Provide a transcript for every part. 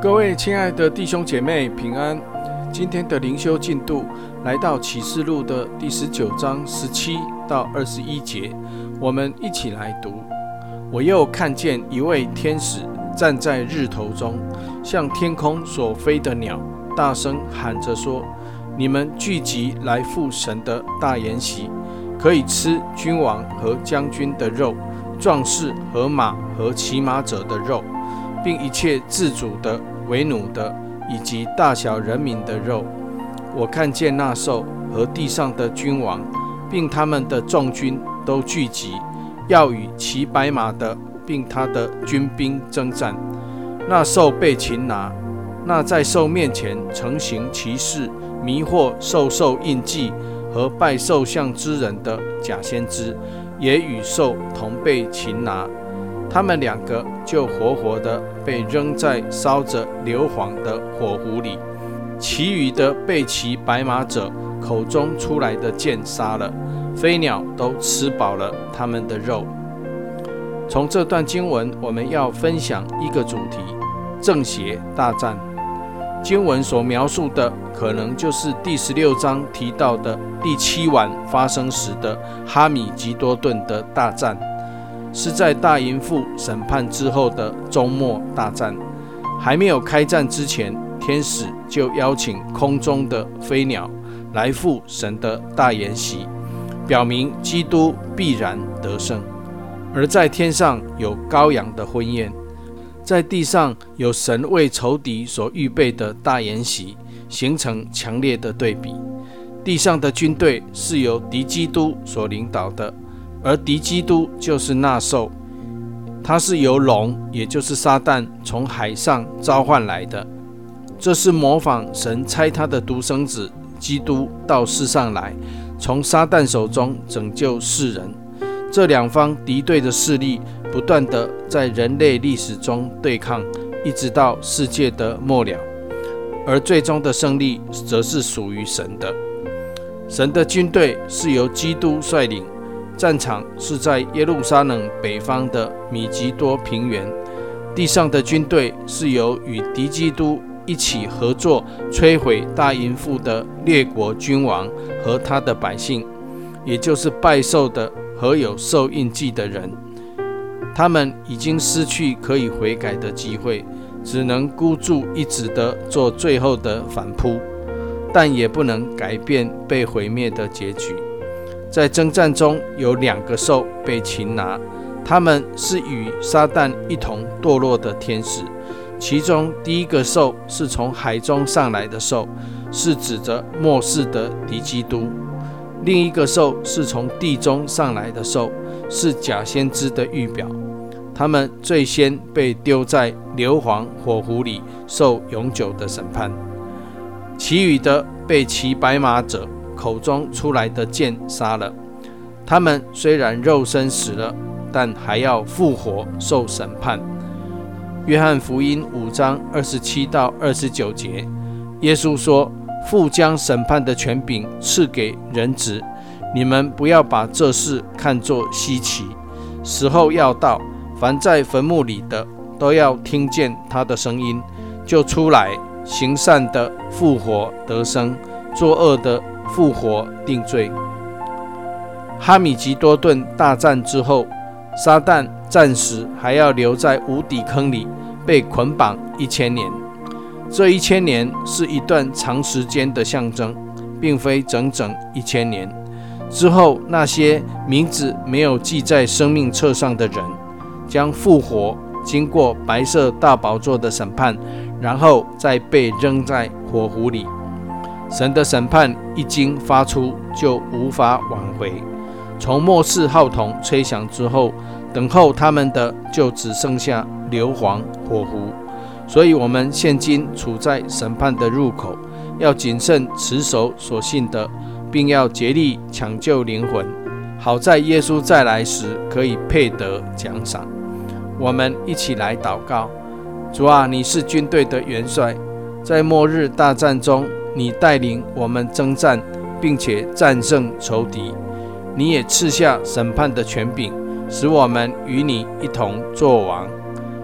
各位亲爱的弟兄姐妹平安，今天的灵修进度来到启示录的第19章17到21节，我们一起来读。我又看见一位天使站在日头中，像天空所飞的鸟，大声喊着说：你们聚集来赴神的大筵席，可以吃君王和将军的肉，壮士和马和骑马者的肉，并一切自主的、为奴的，以及大小人民的肉。我看见那兽和地上的君王，并他们的众军都聚集，要与骑白马的，并他的军兵征战。那兽被擒拿，那在兽面前承行奇事、迷惑兽印记和拜兽像之人的假先知，也与兽同被擒拿。他们两个就活活的被扔在烧着硫磺的火湖里，其余的被骑白马者口中出来的剑杀了，飞鸟都吃饱了他们的肉。从这段经文，我们要分享一个主题：正邪大战。经文所描述的，可能就是第16章提到的第7晚发生时的哈米吉多顿的大战，是在大淫妇审判之后的周末大战。还没有开战之前，天使就邀请空中的飞鸟来赴神的大筵席，表明基督必然得胜。而在天上有羔羊的婚宴，在地上有神为仇敌所预备的大筵席，形成强烈的对比。地上的军队是由敌基督所领导的，而敌基督就是那兽，他是由龙，也就是撒旦从海上召唤来的。这是模仿神差他的独生子基督到世上来，从撒旦手中拯救世人。这两方敌对的势力不断地在人类历史中对抗，一直到世界的末了，而最终的胜利则是属于神的。神的军队是由基督率领，战场是在耶路撒冷北方的米吉多平原。地上的军队是由与敌基督一起合作摧毁大淫妇的列国君王和他的百姓，也就是拜兽的和有兽印记的人。他们已经失去可以悔改的机会，只能孤注一掷地做最后的反扑，但也不能改变被毁灭的结局。在征战中有2个兽被擒拿，他们是与撒旦一同堕落的天使。其中第一个兽是从海中上来的兽，是指着末世的敌基督；另一个兽是从地中上来的兽，是假先知的预表。他们最先被丢在硫磺火湖里，受永久的审判。其余的被骑白马者口中出来的剑杀了。他们虽然肉身死了，但还要复活受审判。约翰福音5章27到29节，耶稣说：父将审判的权柄赐给人子，你们不要把这事看作稀奇。时候要到，凡在坟墓里的都要听见他的声音，就出来，行善的复活得生，作恶的复活定罪。哈米吉多顿大战之后，撒旦暂时还要留在无底坑里，被捆绑1000年。这1000年是一段长时间的象征，并非整整1000年。之后，那些名字没有记在生命册上的人，将复活，经过白色大宝座的审判，然后再被扔在火湖里。神的审判一经发出，就无法挽回。从末世号筒吹响之后，等候他们的就只剩下硫磺火湖。所以我们现今处在审判的入口，要谨慎持守所信的，并要竭力抢救灵魂，好在耶稣再来时可以配得奖赏。我们一起来祷告。主啊，你是军队的元帅，在末日大战中，你带领我们征战，并且战胜仇敌。你也赐下审判的权柄，使我们与你一同作王。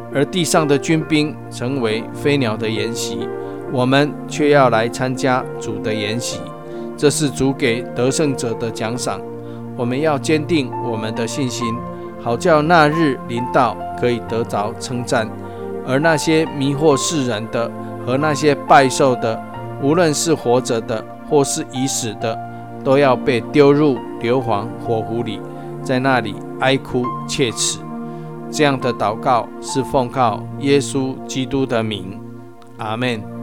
而地上的军兵成为飞鸟的筵席，我们却要来参加主的筵席。这是主给得胜者的奖赏。我们要坚定我们的信心，好叫那日临到可以得着称赞。而那些迷惑世人的和那些拜兽的，无论是活着的或是已死的，都要被丢入硫磺火湖里，在那里哀哭切齿。这样的祷告是奉靠耶稣基督的名，阿们。